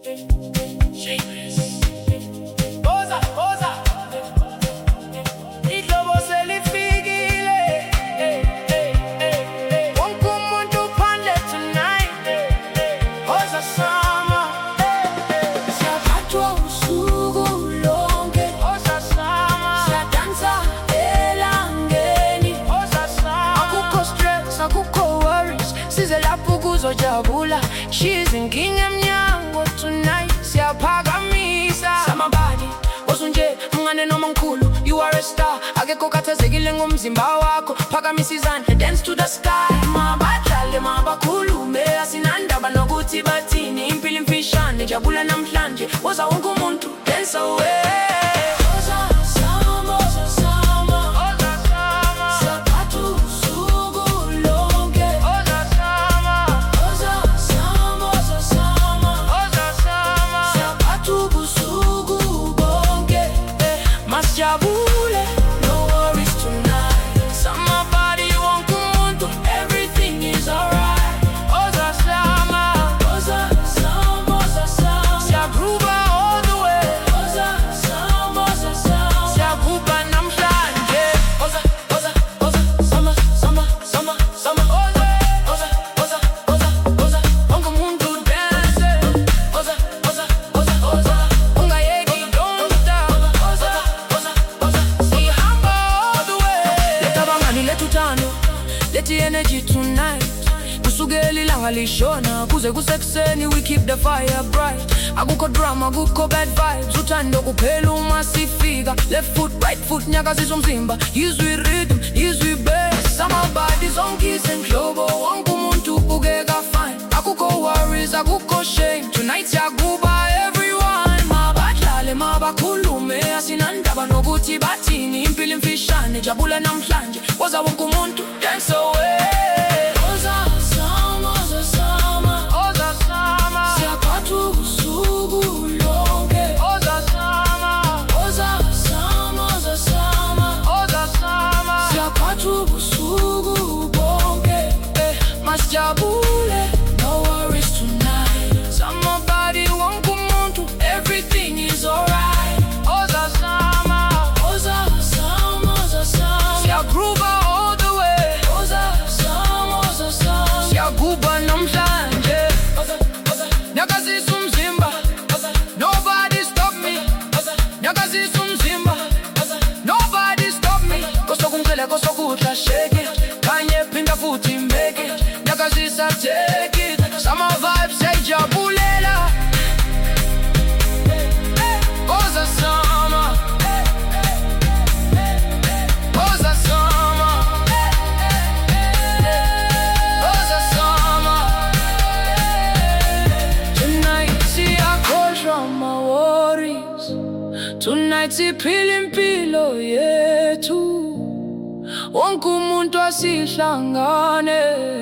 Shameless. Posa, posa. Ihlobo selifikile. Wonke umuntu uphandle tonight. Posa summer. Siyaphathwa usuku lonke. Posa summer. Siyadansa elangeni. Posa summer. Akukho stress, akukho worries. Size lapho kuzojabula. She's in king emnyango tonight. Siyaphakamisa samabadi osunje mngane noma mkhulu. You are a star. Akekho khathazekile ngomzimba wakho. Phakamisa izandla, dance to the sky. Mabadlale mabakhulume, asinandaba nokuthi bathini. Impilo imfishane, jabula namhlanje. Woza wonke umuntu, dance away. Masjabule, no worries tonight. Summer body won't come to, everything is alright. Oza sama, oza sama, oza sama. Siya gruba all the way. Oza sama, oza sama. Siya gruba namhlanje. Oza, oza, oza, sama, sama, sama, sama. Oza, oza, oza, oza, oza. Wonke umuntu dance. Oza, oza, oza, oza. Ungayeki, don't stop. Oza, let the energy tonight. Kusukela ilanga lishona kuze kusekuseni, we keep the fire bright. Akukho drama, akukho bad vibes. Uthando kuphela uma sifika. Left foot, right foot, nyakazisa umzimba. Yizwi rhythm, yizwi bass. Samabadi zonke izinhlobo, wonke umuntu ubukeka fine. Akukho worries, akukho shame. Tonight siyakuba everyone. Mabadlale mabakhulume, asinandaba nokuthi bathini. Impilo imfishane, jabula namhlanje. Woza wonke umuntu, dance away. Oza sama, oza sama, oza sama. Siyaphathwa usuku lonke. Oza sama, oza sama, oza sama, oza sama. Siyaphathwa usuku bonke. Masjabule, no worries tonight. Somebody wonke umuntu, everything is alright. Oza sama, oza sama, oza sama. Siyagruba all the way. Oza sama, oza sama. Siyaguba namhlanje. Oza, oza. Nyakazisa umzimba. Oza. Nobody stop me. Oza. Nyakazisa umzimba. Oza. Nobody stop me. Kosokungcele kosokudla shake it. Kanye phinda futhi make it. Nyakazisa take it. Summer vibes sejabulela. Oza sama, oza sama, oza sama. Tonight siyakhohlwa my worries. Tonight siphila impilo yethu. Wonke umuntu asihlangane.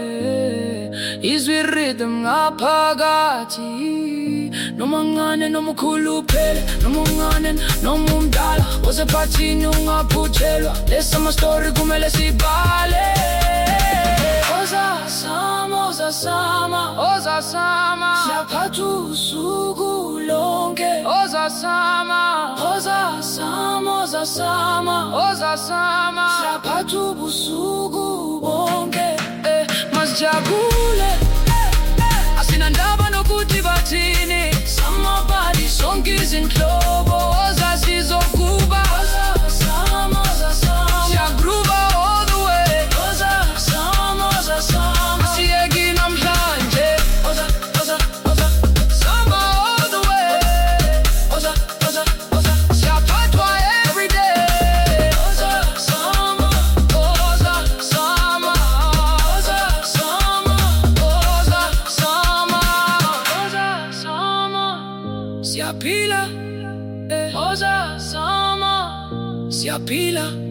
Izwi rhythm ngaphakathi. Noma ngane noma ukhulu phela, noma ungane noma umdala. Osephathini ungaphuthelwa, lesa ama story kumele sibhale. Oza sama, oza sama, oza sama. Siyaphathwa usuku lonke. Oza sama, oza sama, oza sama, oza sama. Siyaphathwa ubusuku bonke. Masjabule, asinandaba nokuthi bathini. Samabadi zonke izinhlobo, oza sizokuba. Oza sama, oza sama. Siyagruba all the way. Oza sama, oza sama. Asiyeki namhlanje. Oza, oza, oza. Sama all the way. Oza, oza, oza. Siyaphathwa every day. Oza sama, oza sama, oza sama, oza sama, oza sama. Siyapila, oza sama, siyapila.